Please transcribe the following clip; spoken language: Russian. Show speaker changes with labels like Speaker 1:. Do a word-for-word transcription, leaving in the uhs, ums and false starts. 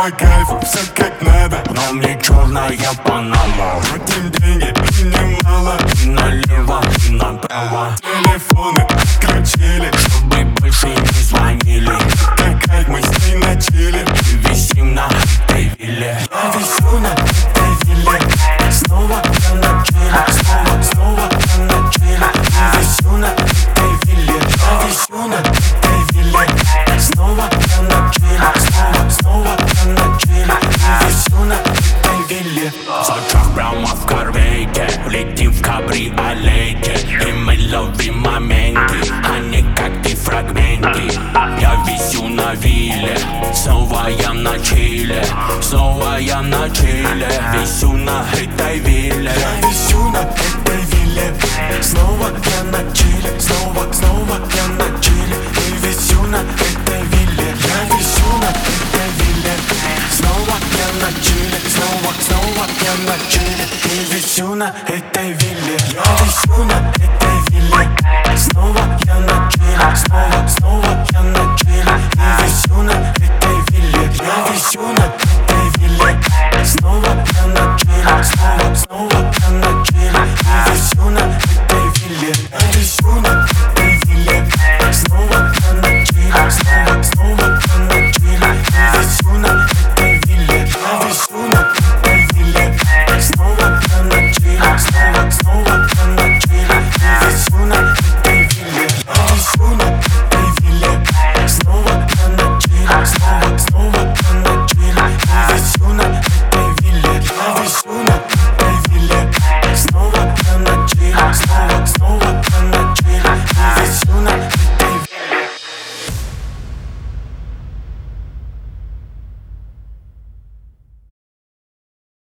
Speaker 1: по кайфу, все как надо, но мне черная панама. Хотим деньги и немало, и налево, и направо. Телефоны отключили, чтобы больше не звонили. Так как мы с ней начали, и висим на этой вилле. Я висю на этой вилле, снова я на челе, снова, снова я на челе. И висю на этой вилле, я висю на этой вилле, снова я на челе, снова, снова я на челе. И висю на этой вилле. В Сочах прямо в корвете, летим в кабриолете, и мы ловим моменты, а не как ты фрагменты. Я висю на вилле, снова я на чиле, снова я на чиле. Висю на этой вилле, я висю на этой вилле, снова я на чиле, снова, снова я на чиле. И висю на этой вилле, я висю на этой вилле, снова я на чиле, снова, снова я на чиле. И висю на этой вилле, я висю на этой вилле, снова я на чиле, снова, снова я на чиле. И висю на этой вилле, я висю на этой вилле, снова я на чиле, снова, снова я на чиле. И висю на этой вилле, я висю на этой вилле, снова я на чиле, снова, снова я на чиле. И висю на этой вилле, я висю на этой вилле, снова я на чиле, снова, снова я на